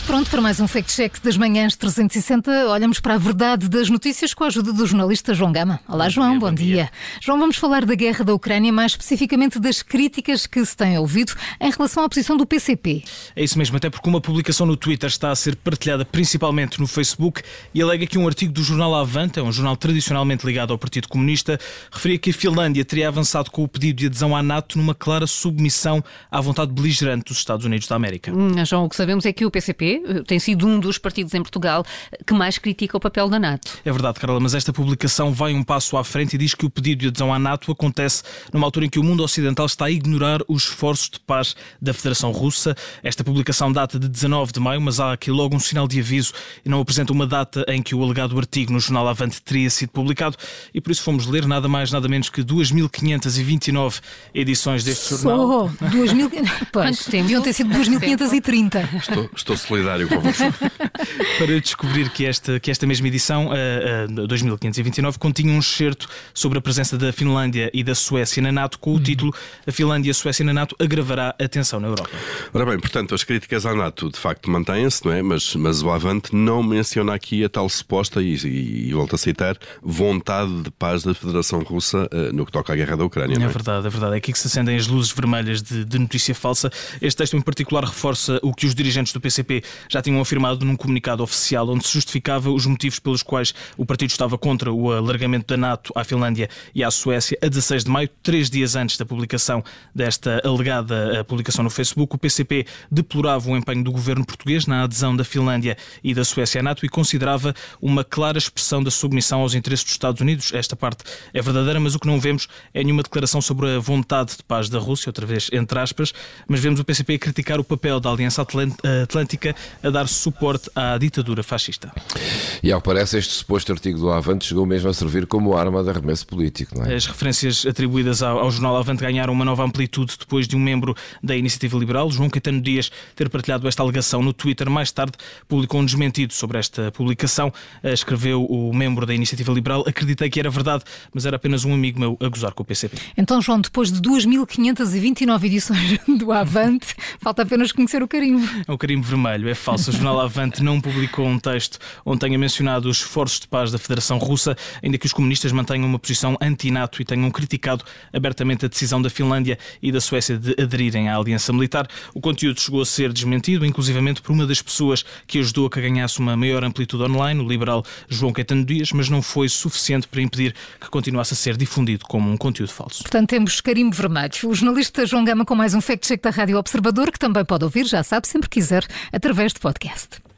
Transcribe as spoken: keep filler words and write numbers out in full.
Pronto para mais um fact-check das manhãs trezentos e sessenta. Olhamos para a verdade das notícias com a ajuda do jornalista João Gama. Olá, João, bom, bom dia. dia. João, vamos falar da guerra da Ucrânia, mais especificamente das críticas que se têm ouvido em relação à posição do P C P. É isso mesmo, até porque uma publicação no Twitter está a ser partilhada principalmente no Facebook e alega que um artigo do jornal Avante, é um jornal tradicionalmente ligado ao Partido Comunista, referia que a Finlândia teria avançado com o pedido de adesão à NATO numa clara submissão à vontade beligerante dos Estados Unidos da América. Hum, João, o que sabemos é que o P C P tem sido um dos partidos em Portugal que mais critica o papel da NATO. É verdade, Carla, mas esta publicação vai um passo à frente e diz que o pedido de adesão à NATO acontece numa altura em que o mundo ocidental está a ignorar os esforços de paz da Federação Russa. Esta publicação data de dezanove de maio, mas há aqui logo um sinal de aviso e não apresenta uma data em que o alegado artigo no jornal Avante teria sido publicado e por isso fomos ler nada mais, nada menos que duas mil quinhentas e vinte e nove edições deste jornal. Só duas mil... Pois, deviam ter sido duas mil quinhentas e trinta. Estou, estou solidário com você. Para descobrir que esta, que esta mesma edição, a, a dois mil quinhentos e vinte e nove, continha um excerto sobre a presença da Finlândia e da Suécia na NATO com o título "A Finlândia e a Suécia na NATO agravará a tensão na Europa". Ora bem, portanto, as críticas à NATO de facto mantêm-se, não é? Mas, mas o Avante não menciona aqui a tal suposta, e, e, e volto a citar, vontade de paz da Federação Russa uh, no que toca à guerra da Ucrânia. Não é? É verdade, é verdade. É aqui que se acendem as luzes vermelhas de, de notícia falsa. Este texto em particular reforça o que os dirigentes do P C P já tinham afirmado num comunicado oficial, onde se justificava os motivos pelos quais o partido estava contra o alargamento da NATO à Finlândia e à Suécia. A dezasseis de maio, três dias antes da publicação desta alegada publicação no Facebook, o P C P deplorava o empenho do governo português na adesão da Finlândia e da Suécia à NATO e considerava uma clara expressão da submissão aos interesses dos Estados Unidos. Esta parte é verdadeira, mas o que não vemos é nenhuma declaração sobre a vontade de paz da Rússia, outra vez entre aspas, mas vemos o P C P a criticar o papel da Aliança Atlântica a dar suporte à ditadura fascista. E ao que parece, este suposto artigo do Avante chegou mesmo a servir como arma de arremesso político, não é? As referências atribuídas ao, ao jornal Avante ganharam uma nova amplitude depois de um membro da Iniciativa Liberal, João Caetano Dias, ter partilhado esta alegação no Twitter. Mais tarde publicou um desmentido sobre esta publicação. Escreveu o membro da Iniciativa Liberal: "Acreditei que era verdade, mas era apenas um amigo meu a gozar com o P C P". Então, João, depois de duas mil quinhentas e vinte e nove edições do Avante, falta apenas conhecer o carimbo. É o carimbo vermelho, é falso. O jornal Avante não publicou um texto onde tenha mencionado os esforços de paz da Federação Russa, ainda que os comunistas mantenham uma posição anti-NATO e tenham criticado abertamente a decisão da Finlândia e da Suécia de aderirem à aliança militar. O conteúdo chegou a ser desmentido, inclusivamente por uma das pessoas que ajudou a que ganhasse uma maior amplitude online, o liberal João Caetano Dias, mas não foi suficiente para impedir que continuasse a ser difundido como um conteúdo falso. Portanto, temos carimbo vermelho. O jornalista João Gama com mais um fact-check da Rádio Observador, que também pode ouvir, já sabe, sempre quiser, através de podcast.